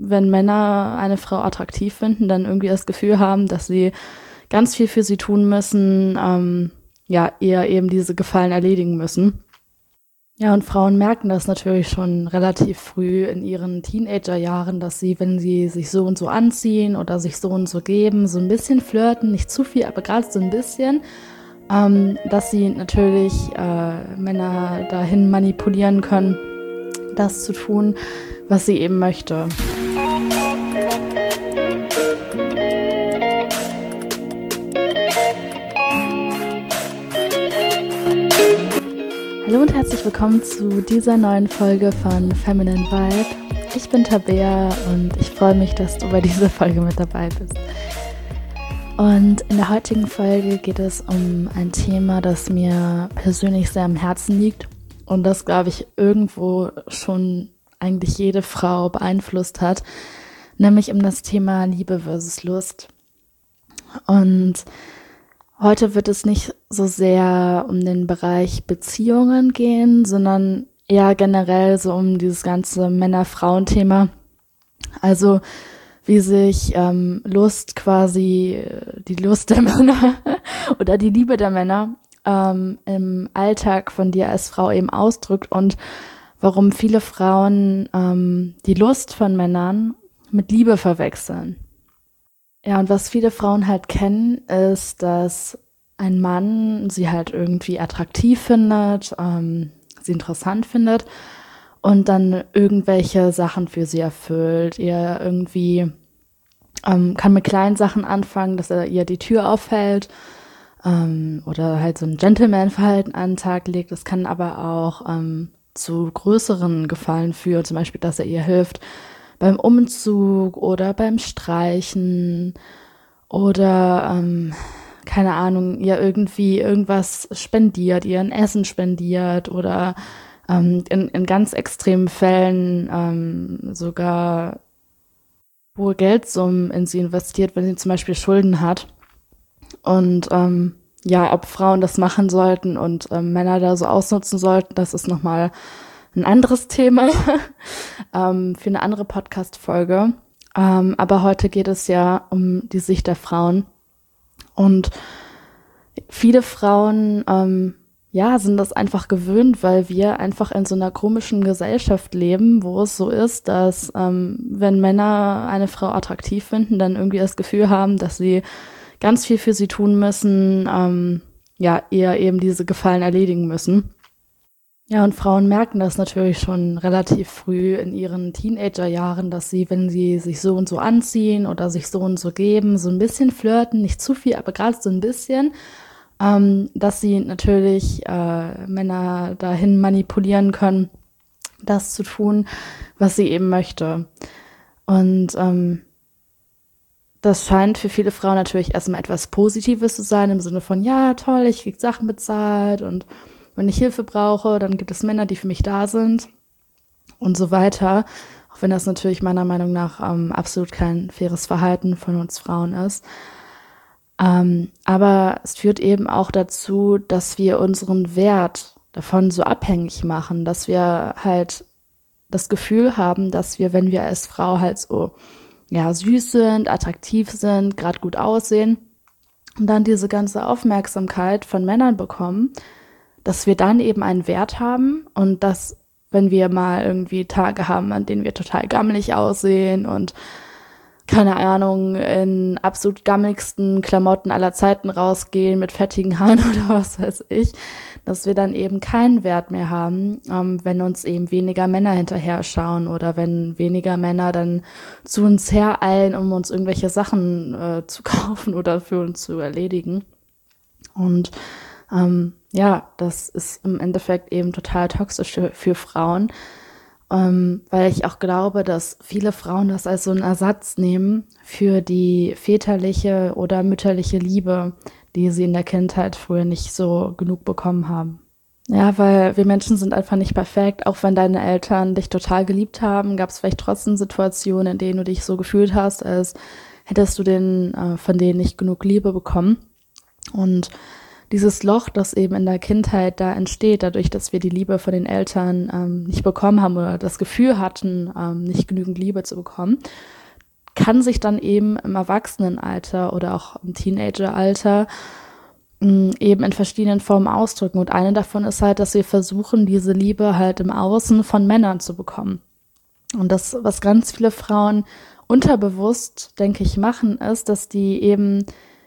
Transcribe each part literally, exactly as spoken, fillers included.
wenn Männer eine Frau attraktiv finden, dann irgendwie das Gefühl haben, dass sie ganz viel für sie tun müssen, ähm, ja, eher eben diese Gefallen erledigen müssen. Ja, und Frauen merken das natürlich schon relativ früh in ihren Teenagerjahren, dass sie, wenn sie sich so und so anziehen oder sich so und so geben, so ein bisschen flirten, nicht zu viel, aber gerade so ein bisschen, ähm, dass sie natürlich äh, Männer dahin manipulieren können, das zu tun, was sie eben möchte. Hallo und herzlich willkommen zu dieser neuen Folge von Feminine Vibe. Ich bin Tabea und ich freue mich, dass du bei dieser Folge mit dabei bist. Und in der heutigen Folge geht es um ein Thema, das mir persönlich sehr am Herzen liegt und das, glaube ich, irgendwo schon eigentlich jede Frau beeinflusst hat, nämlich um das Thema Liebe versus Lust. Und heute wird es nicht so sehr um den Bereich Beziehungen gehen, sondern eher generell so um dieses ganze Männer-Frauen-Thema. Also wie sich ähm, Lust quasi, die Lust der Männer oder die Liebe der Männer ähm, im Alltag von dir als Frau eben ausdrückt und warum viele Frauen ähm, die Lust von Männern mit Liebe verwechseln. Ja, und was viele Frauen halt kennen, ist, dass ein Mann sie halt irgendwie attraktiv findet, ähm, sie interessant findet und dann irgendwelche Sachen für sie erfüllt. Ihr irgendwie ähm, kann mit kleinen Sachen anfangen, dass er ihr die Tür aufhält ähm, oder halt so ein Gentleman-Verhalten an den Tag legt. Das kann aber auch ähm, zu größeren Gefallen führen, zum Beispiel, dass er ihr hilft beim Umzug oder beim Streichen oder, ähm, keine Ahnung, ihr irgendwie irgendwas spendiert, ihr ein Essen spendiert oder ähm, in, in ganz extremen Fällen ähm, sogar hohe Geldsummen in sie investiert, wenn sie zum Beispiel Schulden hat. Und ähm, ja, ob Frauen das machen sollten und ähm, Männer da so ausnutzen sollten, das ist nochmal ein anderes Thema ähm, für eine andere Podcast-Folge. Ähm, aber heute geht es ja um die Sicht der Frauen. Und viele Frauen, ähm, ja, sind das einfach gewöhnt, weil wir einfach in so einer komischen Gesellschaft leben, wo es so ist, dass ähm, wenn Männer eine Frau attraktiv finden, dann irgendwie das Gefühl haben, dass sie ganz viel für sie tun müssen, ähm, ja, eher eben diese Gefallen erledigen müssen. Ja, und Frauen merken das natürlich schon relativ früh in ihren Teenagerjahren, dass sie, wenn sie sich so und so anziehen oder sich so und so geben, so ein bisschen flirten, nicht zu viel, aber gerade so ein bisschen, ähm, dass sie natürlich äh, Männer dahin manipulieren können, das zu tun, was sie eben möchte. Und ähm, das scheint für viele Frauen natürlich erstmal etwas Positives zu sein, im Sinne von, ja, toll, ich krieg Sachen bezahlt und wenn ich Hilfe brauche, dann gibt es Männer, die für mich da sind und so weiter. Auch wenn das natürlich meiner Meinung nach ähm, absolut kein faires Verhalten von uns Frauen ist. Ähm, aber es führt eben auch dazu, dass wir unseren Wert davon so abhängig machen, dass wir halt das Gefühl haben, dass wir, wenn wir als Frau halt so ja süß sind, attraktiv sind, gerade gut aussehen und dann diese ganze Aufmerksamkeit von Männern bekommen, dass wir dann eben einen Wert haben und dass, wenn wir mal irgendwie Tage haben, an denen wir total gammelig aussehen und keine Ahnung, in absolut gammeligsten Klamotten aller Zeiten rausgehen mit fettigen Haaren oder was weiß ich, dass wir dann eben keinen Wert mehr haben, ähm, wenn uns eben weniger Männer hinterher schauen oder wenn weniger Männer dann zu uns hereilen, um uns irgendwelche Sachen äh, zu kaufen oder für uns zu erledigen. Und ähm, ja, das ist im Endeffekt eben total toxisch für, für Frauen, ähm, weil ich auch glaube, dass viele Frauen das als so einen Ersatz nehmen für die väterliche oder mütterliche Liebe, die sie in der Kindheit früher nicht so genug bekommen haben. Ja, weil wir Menschen sind einfach nicht perfekt. Auch wenn deine Eltern dich total geliebt haben, gab es vielleicht trotzdem Situationen, in denen du dich so gefühlt hast, als hättest du den, äh, von denen nicht genug Liebe bekommen. Und dieses Loch, das eben in der Kindheit da entsteht, dadurch, dass wir die Liebe von den Eltern ähm, nicht bekommen haben oder das Gefühl hatten, ähm, nicht genügend Liebe zu bekommen, kann sich dann eben im Erwachsenenalter oder auch im Teenageralter mh, eben in verschiedenen Formen ausdrücken. Und eine davon ist halt, dass wir versuchen, diese Liebe halt im Außen von Männern zu bekommen. Und das, was ganz viele Frauen unterbewusst, denke ich, machen, ist, dass die eben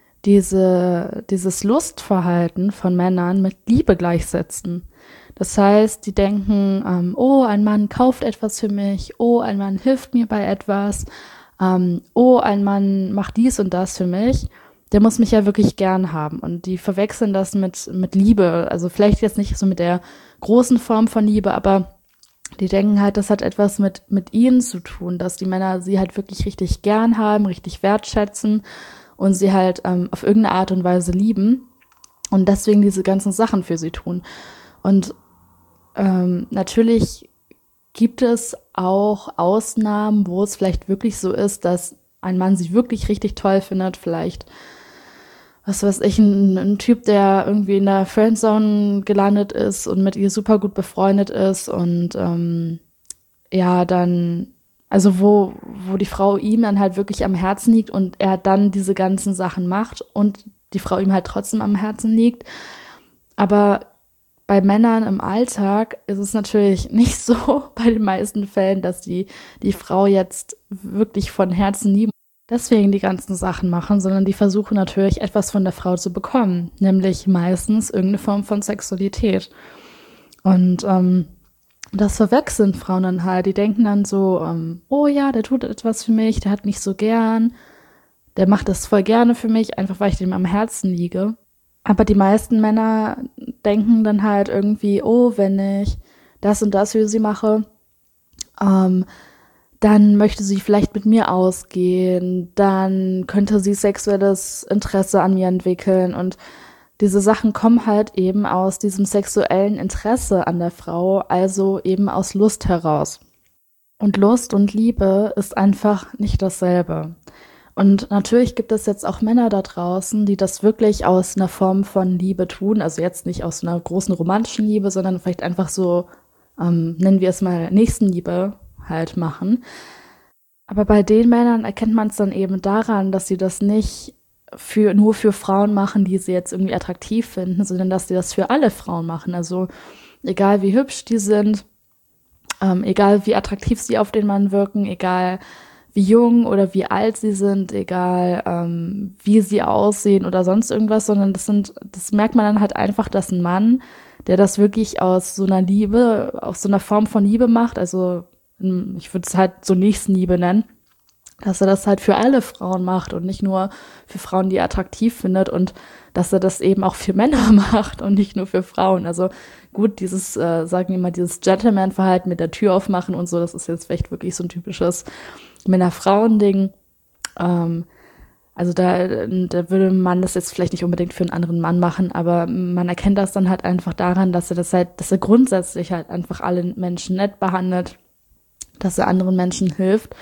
diese, dieses Lustverhalten von Männern mit Liebe gleichsetzen. Das heißt, die denken, ähm, oh, ein Mann kauft etwas für mich, oh, ein Mann hilft mir bei etwas, ähm, oh, ein Mann macht dies und das für mich, der muss mich ja wirklich gern haben. Und die verwechseln das mit, mit Liebe. Also vielleicht jetzt nicht so mit der großen Form von Liebe, aber die denken halt, das hat etwas mit, mit ihnen zu tun, dass die Männer sie halt wirklich richtig gern haben, richtig wertschätzen und sie halt ähm, auf irgendeine Art und Weise lieben und deswegen diese ganzen Sachen für sie tun. Und ähm, natürlich gibt es auch Ausnahmen, wo es vielleicht wirklich so ist, dass ein Mann sie wirklich richtig toll findet, vielleicht, was weiß ich, ein, ein Typ, der irgendwie in der Friendzone gelandet ist und mit ihr super gut befreundet ist und ähm, ja, dann also wo, wo die Frau ihm dann halt wirklich am Herzen liegt und er dann diese ganzen Sachen macht und die Frau ihm halt trotzdem am Herzen liegt. Aber bei Männern im Alltag ist es natürlich nicht so bei den meisten Fällen, dass die, die Frau jetzt wirklich von Herzen lieben, deswegen die ganzen Sachen machen, sondern die versuchen natürlich etwas von der Frau zu bekommen, nämlich meistens irgendeine Form von Sexualität. Und ähm, das verwechseln Frauen dann halt. Die denken dann so, ähm, oh ja, der tut etwas für mich, der hat mich so gern, der macht das voll gerne für mich, einfach weil ich dem am Herzen liege. Aber die meisten Männer denken dann halt irgendwie, oh, wenn ich das und das für sie mache, ähm, dann möchte sie vielleicht mit mir ausgehen, dann könnte sie sexuelles Interesse an mir entwickeln und diese Sachen kommen halt eben aus diesem sexuellen Interesse an der Frau, also eben aus Lust heraus. Und Lust und Liebe ist einfach nicht dasselbe. Und natürlich gibt es jetzt auch Männer da draußen, die das wirklich aus einer Form von Liebe tun, also jetzt nicht aus einer großen romantischen Liebe, sondern vielleicht einfach so, ähm, nennen wir es mal Nächstenliebe halt machen. Aber bei den Männern erkennt man es dann eben daran, dass sie das nicht für nur für Frauen machen, die sie jetzt irgendwie attraktiv finden, sondern dass sie das für alle Frauen machen. Also egal wie hübsch die sind, ähm, egal wie attraktiv sie auf den Mann wirken, egal wie jung oder wie alt sie sind, egal ähm, wie sie aussehen oder sonst irgendwas, sondern das sind, das merkt man dann halt einfach, dass ein Mann, der das wirklich aus so einer Liebe, aus so einer Form von Liebe macht, also ich würde es halt so Nächstenliebe nennen, dass er das halt für alle Frauen macht und nicht nur für Frauen, die er attraktiv findet und dass er das eben auch für Männer macht und nicht nur für Frauen. Also gut, dieses, äh, sagen wir mal, dieses Gentleman-Verhalten mit der Tür aufmachen und so, das ist jetzt vielleicht wirklich so ein typisches Männer-Frauen-Ding. Ähm, also da, da würde man das jetzt vielleicht nicht unbedingt für einen anderen Mann machen, aber man erkennt das dann halt einfach daran, dass er das halt, dass er grundsätzlich halt einfach alle Menschen nett behandelt, dass er anderen Menschen hilft.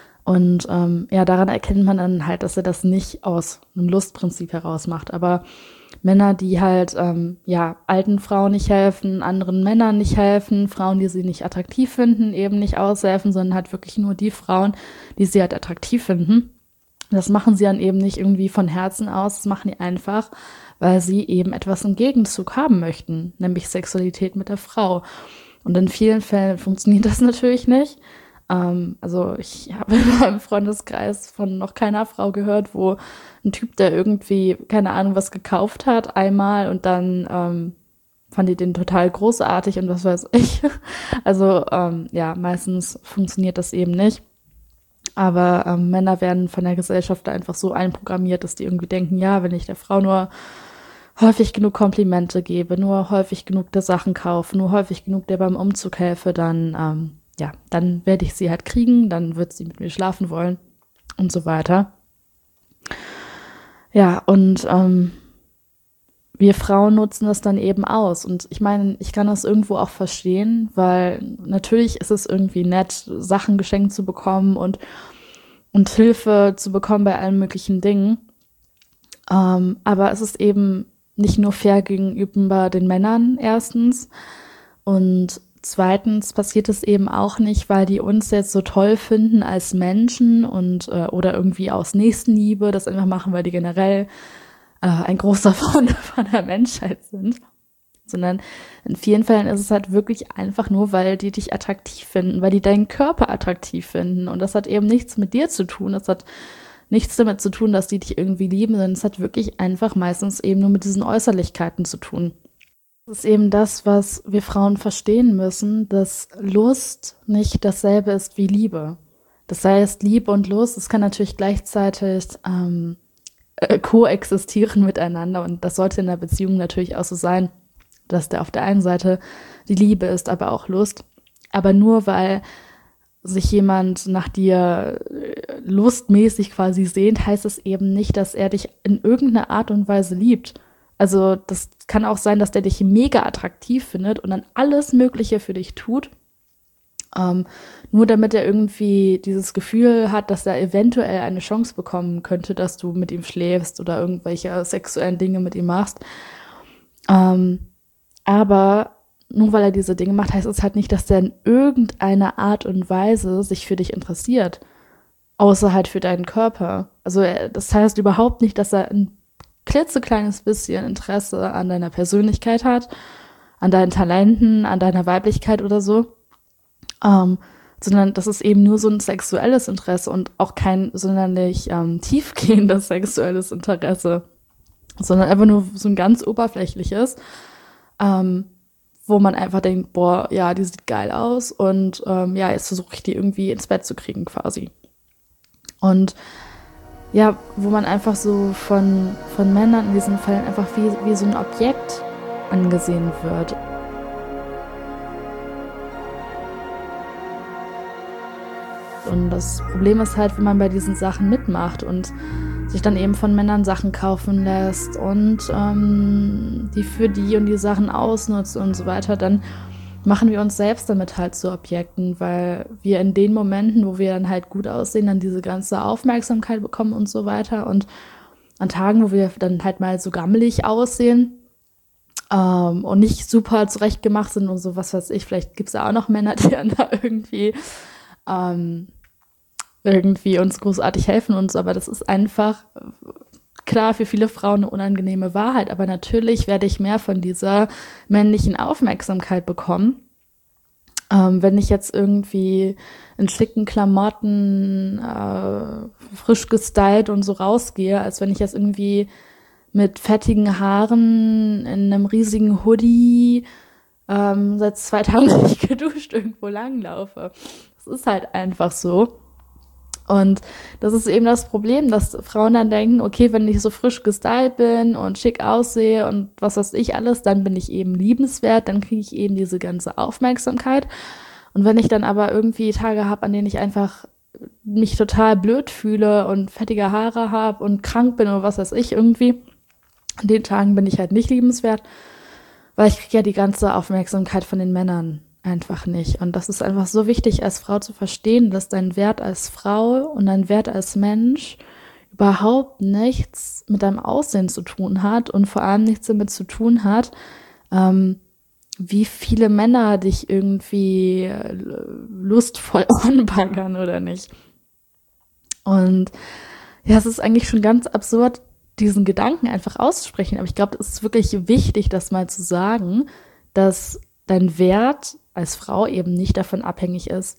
Und ähm, ja, daran erkennt man dann halt, dass er das nicht aus einem Lustprinzip heraus macht. Aber Männer, die halt ähm, ja alten Frauen nicht helfen, anderen Männern nicht helfen, Frauen, die sie nicht attraktiv finden, eben nicht aushelfen, sondern halt wirklich nur die Frauen, die sie halt attraktiv finden. Das machen sie dann eben nicht irgendwie von Herzen aus, das machen die einfach, weil sie eben etwas im Gegenzug haben möchten, nämlich Sexualität mit der Frau. Und in vielen Fällen funktioniert das natürlich nicht. Ähm, also ich habe in meinem Freundeskreis von noch keiner Frau gehört, wo ein Typ, der irgendwie, keine Ahnung, was gekauft hat, einmal und dann ähm, fand die den total großartig und was weiß ich. Also ähm, ja, meistens funktioniert das eben nicht. Aber ähm, Männer werden von der Gesellschaft da einfach so einprogrammiert, dass die irgendwie denken, ja, wenn ich der Frau nur häufig genug Komplimente gebe, nur häufig genug der Sachen kaufe, nur häufig genug der beim Umzug helfe, dann ähm, ja, dann werde ich sie halt kriegen, dann wird sie mit mir schlafen wollen und so weiter. Ja, und ähm, wir Frauen nutzen das dann eben aus. Und ich meine, ich kann das irgendwo auch verstehen, weil natürlich ist es irgendwie nett, Sachen geschenkt zu bekommen und, und Hilfe zu bekommen bei allen möglichen Dingen. Ähm, aber es ist eben nicht nur fair gegenüber den Männern erstens und zweitens passiert es eben auch nicht, weil die uns jetzt so toll finden als Menschen und äh, oder irgendwie aus Nächstenliebe das einfach machen, weil die generell äh, ein großer Freund von der Menschheit sind. Sondern in vielen Fällen ist es halt wirklich einfach nur, weil die dich attraktiv finden, weil die deinen Körper attraktiv finden. Und das hat eben nichts mit dir zu tun. Das hat nichts damit zu tun, dass die dich irgendwie lieben, sondern es hat wirklich einfach meistens eben nur mit diesen Äußerlichkeiten zu tun. Das ist eben das, was wir Frauen verstehen müssen, dass Lust nicht dasselbe ist wie Liebe. Das heißt, Liebe und Lust, das kann natürlich gleichzeitig ähm, äh, koexistieren miteinander. Und das sollte in der Beziehung natürlich auch so sein, dass da auf der einen Seite die Liebe ist, aber auch Lust. Aber nur weil sich jemand nach dir lustmäßig quasi sehnt, heißt es eben nicht, dass er dich in irgendeiner Art und Weise liebt. Also das kann auch sein, dass der dich mega attraktiv findet und dann alles Mögliche für dich tut, ähm, nur damit er irgendwie dieses Gefühl hat, dass er eventuell eine Chance bekommen könnte, dass du mit ihm schläfst oder irgendwelche sexuellen Dinge mit ihm machst. Ähm, aber nur weil er diese Dinge macht, heißt es halt nicht, dass der in irgendeiner Art und Weise sich für dich interessiert. Außer halt für deinen Körper. Also das heißt überhaupt nicht, dass er ein klitzekleines bisschen Interesse an deiner Persönlichkeit hat, an deinen Talenten, an deiner Weiblichkeit oder so. Ähm, sondern das ist eben nur so ein sexuelles Interesse und auch kein sonderlich ähm, tiefgehendes sexuelles Interesse. Sondern einfach nur so ein ganz oberflächliches. Ähm, wo man einfach denkt, boah, ja, die sieht geil aus und ähm, ja, jetzt versuche ich die irgendwie ins Bett zu kriegen quasi. Und ja, wo man einfach so von, von Männern in diesen Fällen einfach wie, wie so ein Objekt angesehen wird. Und das Problem ist halt, wenn man bei diesen Sachen mitmacht und sich dann eben von Männern Sachen kaufen lässt und ähm, die für die und die Sachen ausnutzt und so weiter, dann machen wir uns selbst damit halt zu Objekten, weil wir in den Momenten, wo wir dann halt gut aussehen, dann diese ganze Aufmerksamkeit bekommen und so weiter und an Tagen, wo wir dann halt mal so gammelig aussehen ähm, und nicht super zurechtgemacht sind und so, was weiß ich, vielleicht gibt es ja auch noch Männer, die dann da irgendwie ähm, irgendwie uns großartig helfen und so, aber das ist einfach, klar, für viele Frauen eine unangenehme Wahrheit, aber natürlich werde ich mehr von dieser männlichen Aufmerksamkeit bekommen, ähm, wenn ich jetzt irgendwie in schicken Klamotten, äh, frisch gestylt und so rausgehe, als wenn ich jetzt irgendwie mit fettigen Haaren in einem riesigen Hoodie ähm, seit zwei Tagen nicht geduscht irgendwo langlaufe. Das ist halt einfach so. Und das ist eben das Problem, dass Frauen dann denken, okay, wenn ich so frisch gestylt bin und schick aussehe und was weiß ich alles, dann bin ich eben liebenswert, dann kriege ich eben diese ganze Aufmerksamkeit. Und wenn ich dann aber irgendwie Tage habe, an denen ich einfach mich total blöd fühle und fettige Haare habe und krank bin oder was weiß ich irgendwie, an den Tagen bin ich halt nicht liebenswert, weil ich kriege ja die ganze Aufmerksamkeit von den Männern einfach nicht. Und das ist einfach so wichtig, als Frau zu verstehen, dass dein Wert als Frau und dein Wert als Mensch überhaupt nichts mit deinem Aussehen zu tun hat und vor allem nichts damit zu tun hat, ähm, wie viele Männer dich irgendwie lustvoll anbaggern oder nicht. Und ja, es ist eigentlich schon ganz absurd, diesen Gedanken einfach auszusprechen. Aber ich glaube, es ist wirklich wichtig, das mal zu sagen, dass dein Wert als Frau eben nicht davon abhängig ist,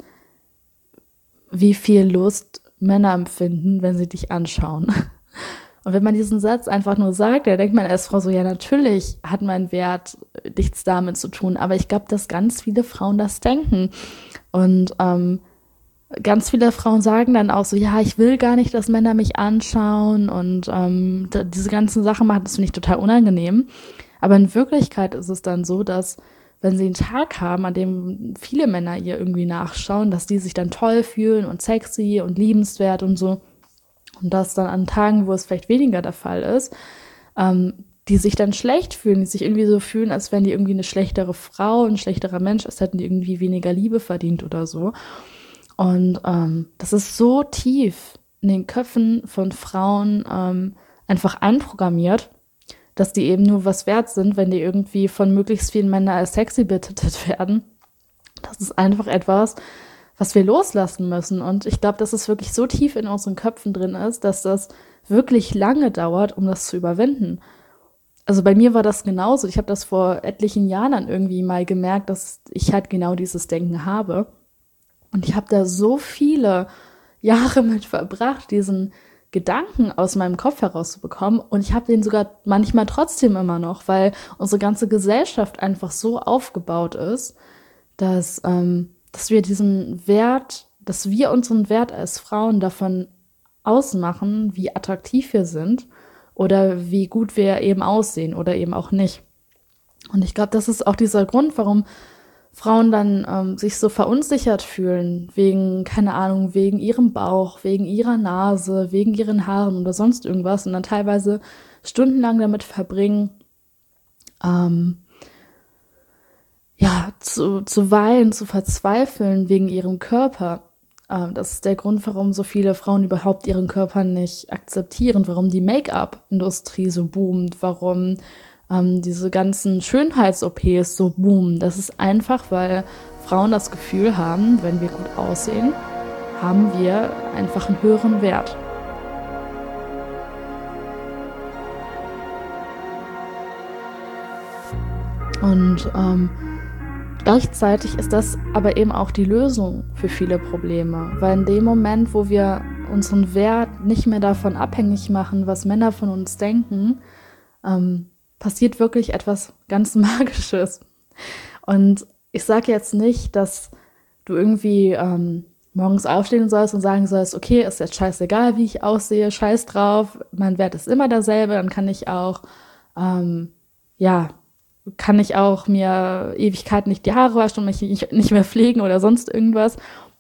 wie viel Lust Männer empfinden, wenn sie dich anschauen. Und wenn man diesen Satz einfach nur sagt, dann denkt man als Frau so, ja, natürlich hat mein Wert nichts damit zu tun. Aber ich glaube, dass ganz viele Frauen das denken. Und ähm, ganz viele Frauen sagen dann auch so, ja, ich will gar nicht, dass Männer mich anschauen. Und ähm, da, diese ganzen Sachen machen, das finde ich total unangenehm. Aber in Wirklichkeit ist es dann so, dass wenn sie einen Tag haben, an dem viele Männer ihr irgendwie nachschauen, dass die sich dann toll fühlen und sexy und liebenswert und so. Und das dann an Tagen, wo es vielleicht weniger der Fall ist, ähm, die sich dann schlecht fühlen, die sich irgendwie so fühlen, als wären die irgendwie eine schlechtere Frau, ein schlechterer Mensch, als hätten die irgendwie weniger Liebe verdient oder so. Und ähm, das ist so tief in den Köpfen von Frauen ähm, einfach einprogrammiert, dass die eben nur was wert sind, wenn die irgendwie von möglichst vielen Männern als sexy betitelt werden. Das ist einfach etwas, was wir loslassen müssen. Und ich glaube, dass es wirklich so tief in unseren Köpfen drin ist, dass das wirklich lange dauert, um das zu überwinden. Also bei mir war das genauso. Ich habe das vor etlichen Jahren dann irgendwie mal gemerkt, dass ich halt genau dieses Denken habe. Und ich habe da so viele Jahre mit verbracht, diesen Gedanken aus meinem Kopf herauszubekommen. Und ich habe den sogar manchmal trotzdem immer noch, weil unsere ganze Gesellschaft einfach so aufgebaut ist, dass, ähm, dass wir diesen Wert, dass wir unseren Wert als Frauen davon ausmachen, wie attraktiv wir sind oder wie gut wir eben aussehen oder eben auch nicht. Und ich glaube, das ist auch dieser Grund, warum Frauen dann ähm, sich so verunsichert fühlen, wegen, keine Ahnung, wegen ihrem Bauch, wegen ihrer Nase, wegen ihren Haaren oder sonst irgendwas und dann teilweise stundenlang damit verbringen, ähm, ja, zu, zu weinen, zu verzweifeln wegen ihrem Körper. Ähm, das ist der Grund, warum so viele Frauen überhaupt ihren Körper nicht akzeptieren, warum die Make-up-Industrie so boomt, warum ähm, diese ganzen Schönheits-O Ps so boomen. Das ist einfach, weil Frauen das Gefühl haben, wenn wir gut aussehen, haben wir einfach einen höheren Wert. Und ähm, gleichzeitig ist das aber eben auch die Lösung für viele Probleme, weil in dem Moment, wo wir unseren Wert nicht mehr davon abhängig machen, was Männer von uns denken, ähm, passiert wirklich etwas ganz Magisches. Und ich sage jetzt nicht, dass du irgendwie ähm, morgens aufstehen sollst und sagen sollst, okay, ist jetzt scheißegal, wie ich aussehe, scheiß drauf, mein Wert ist immer derselbe, dann kann ich auch, ähm, ja, kann ich auch mir Ewigkeiten nicht die Haare waschen und mich nicht, nicht mehr pflegen oder sonst irgendwas.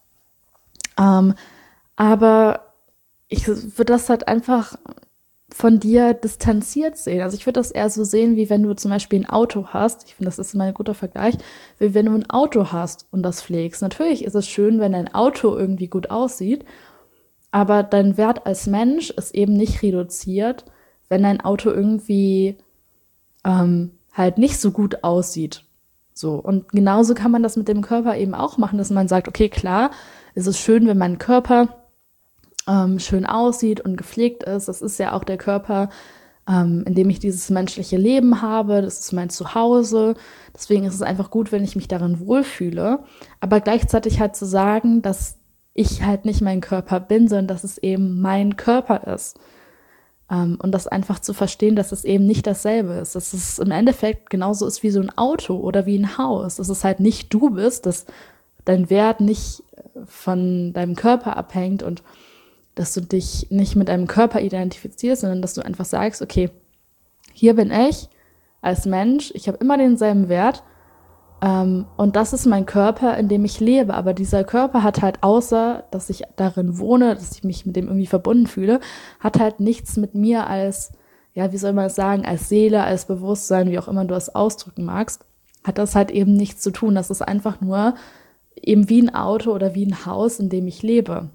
Ähm, aber ich würde das halt einfach von dir distanziert sehen. Also ich würde das eher so sehen, wie wenn du zum Beispiel ein Auto hast. Ich finde, das ist immer ein guter Vergleich, wie wenn du ein Auto hast und das pflegst. Natürlich ist es schön, wenn dein Auto irgendwie gut aussieht, aber dein Wert als Mensch ist eben nicht reduziert, wenn dein Auto irgendwie ähm, halt nicht so gut aussieht. So. Und genauso kann man das mit dem Körper eben auch machen, dass man sagt, okay, klar, es ist schön, wenn mein Körper ähm, schön aussieht und gepflegt ist. Das ist ja auch der Körper, ähm, in dem ich dieses menschliche Leben habe. Das ist mein Zuhause. Deswegen ist es einfach gut, wenn ich mich darin wohlfühle. Aber gleichzeitig halt zu sagen, dass ich halt nicht mein Körper bin, sondern dass es eben mein Körper ist. Um, und das einfach zu verstehen, dass es eben nicht dasselbe ist. Dass es im Endeffekt genauso ist wie so ein Auto oder wie ein Haus. Dass es halt nicht du bist, dass dein Wert nicht von deinem Körper abhängt und dass du dich nicht mit deinem Körper identifizierst, sondern dass du einfach sagst, okay, hier bin ich als Mensch, ich habe immer denselben Wert ähm, und das ist mein Körper, in dem ich lebe. Aber dieser Körper hat halt, außer dass ich darin wohne, dass ich mich mit dem irgendwie verbunden fühle, hat halt nichts mit mir als, ja, wie soll man das sagen, als Seele, als Bewusstsein, wie auch immer du das ausdrücken magst, hat das halt eben nichts zu tun. Das ist einfach nur eben wie ein Auto oder wie ein Haus, in dem ich lebe.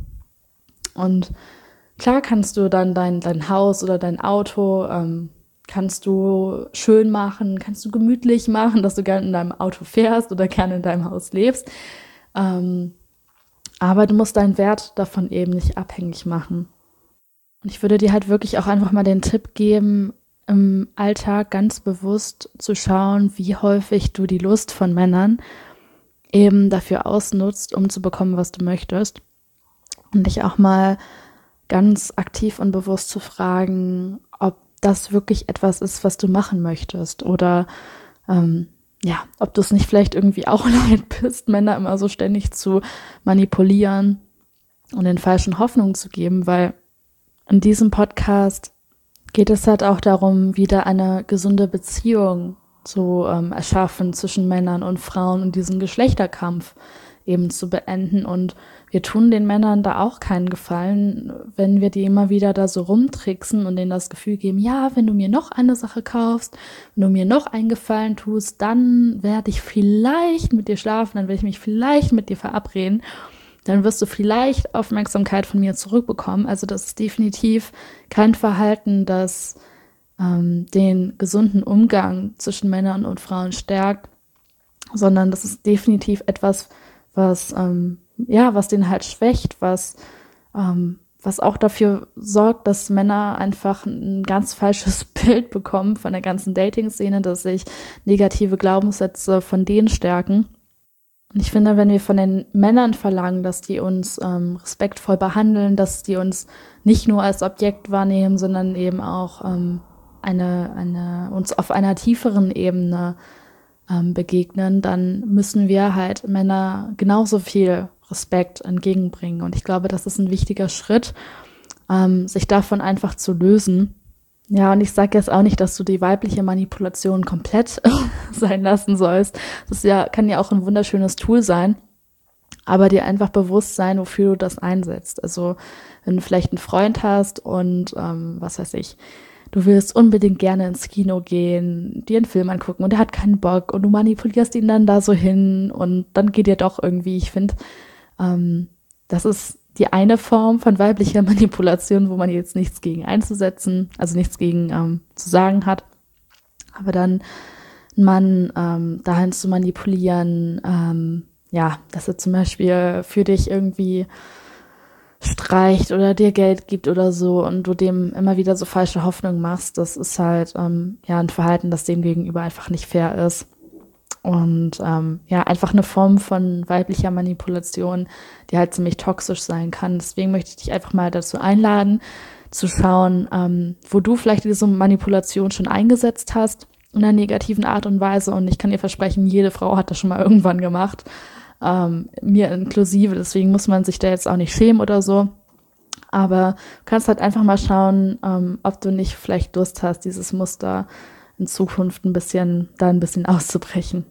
Und klar kannst du dann dein, dein Haus oder dein Auto ähm, kannst du schön machen, kannst du gemütlich machen, dass du gerne in deinem Auto fährst oder gerne in deinem Haus lebst. Ähm, aber du musst deinen Wert davon eben nicht abhängig machen. Und ich würde dir halt wirklich auch einfach mal den Tipp geben, im Alltag ganz bewusst zu schauen, wie häufig du die Lust von Männern eben dafür ausnutzt, um zu bekommen, was du möchtest. Und dich auch mal ganz aktiv und bewusst zu fragen, ob das wirklich etwas ist, was du machen möchtest. Oder ähm, ja, ob du es nicht vielleicht irgendwie auch leid bist, Männer immer so ständig zu manipulieren und den falschen Hoffnungen zu geben. Weil in diesem Podcast geht es halt auch darum, wieder eine gesunde Beziehung zu ähm, erschaffen zwischen Männern und Frauen und diesen Geschlechterkampf eben zu beenden. Und wir tun den Männern da auch keinen Gefallen, wenn wir die immer wieder da so rumtricksen und denen das Gefühl geben, ja, wenn du mir noch eine Sache kaufst, wenn du mir noch einen Gefallen tust, dann werde ich vielleicht mit dir schlafen, dann werde ich mich vielleicht mit dir verabreden, dann wirst du vielleicht Aufmerksamkeit von mir zurückbekommen. Also das ist definitiv kein Verhalten, das ähm, den gesunden Umgang zwischen Männern und Frauen stärkt, sondern das ist definitiv etwas, was ähm, ja, was den halt schwächt, was ähm, was auch dafür sorgt, dass Männer einfach ein ganz falsches Bild bekommen von der ganzen Dating-Szene, dass sich negative Glaubenssätze von denen stärken. Und ich finde, wenn wir von den Männern verlangen, dass die uns ähm, respektvoll behandeln, dass die uns nicht nur als Objekt wahrnehmen, sondern eben auch ähm, eine, eine, uns auf einer tieferen Ebene ähm, begegnen, dann müssen wir halt Männer genauso viel Respekt entgegenbringen. Und ich glaube, das ist ein wichtiger Schritt, ähm, sich davon einfach zu lösen. Ja, und ich sage jetzt auch nicht, dass du die weibliche Manipulation komplett sein lassen sollst. Das ist ja, kann ja auch ein wunderschönes Tool sein, aber dir einfach bewusst sein, wofür du das einsetzt. Also wenn du vielleicht einen Freund hast und ähm, was weiß ich, du willst unbedingt gerne ins Kino gehen, dir einen Film angucken und der hat keinen Bock und du manipulierst ihn dann da so hin und dann geht dir doch irgendwie, ich finde, ähm, das ist die eine Form von weiblicher Manipulation, wo man jetzt nichts gegen einzusetzen, also nichts gegen ähm, zu sagen hat. Aber dann einen Mann ähm, dahin zu manipulieren, ähm, ja, dass er zum Beispiel für dich irgendwie streicht oder dir Geld gibt oder so und du dem immer wieder so falsche Hoffnung machst, das ist halt ähm, ja ein Verhalten, das dem gegenüber einfach nicht fair ist. Und ähm, ja, einfach eine Form von weiblicher Manipulation, die halt ziemlich toxisch sein kann. Deswegen möchte ich dich einfach mal dazu einladen, zu schauen, ähm, wo du vielleicht diese Manipulation schon eingesetzt hast, in einer negativen Art und Weise. Und ich kann dir versprechen, jede Frau hat das schon mal irgendwann gemacht, ähm, mir inklusive. Deswegen muss man sich da jetzt auch nicht schämen oder so. Aber du kannst halt einfach mal schauen, ähm, ob du nicht vielleicht Lust hast, dieses Muster in Zukunft ein bisschen, da ein bisschen auszubrechen.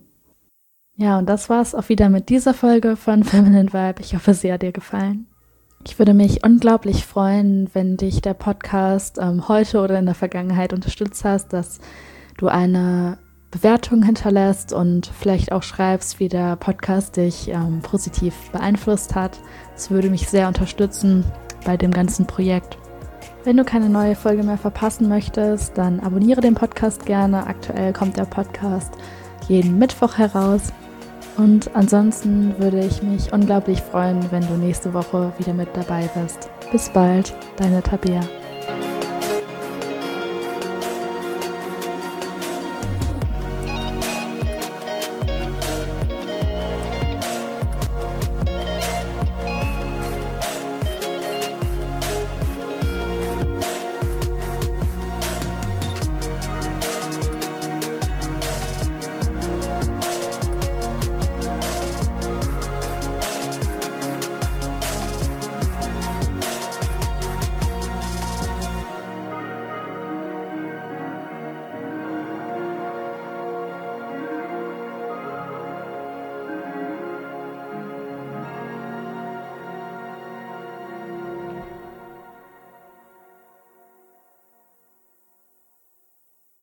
Ja, und das war's auch wieder mit dieser Folge von Feminine Vibe. Ich hoffe, sie hat dir gefallen. Ich würde mich unglaublich freuen, wenn dich der Podcast ähm, heute oder in der Vergangenheit unterstützt hast, dass du eine Bewertung hinterlässt und vielleicht auch schreibst, wie der Podcast dich ähm, positiv beeinflusst hat. Das würde mich sehr unterstützen bei dem ganzen Projekt. Wenn du keine neue Folge mehr verpassen möchtest, dann abonniere den Podcast gerne. Aktuell kommt der Podcast jeden Mittwoch heraus. Und ansonsten würde ich mich unglaublich freuen, wenn du nächste Woche wieder mit dabei bist. Bis bald, deine Tabea.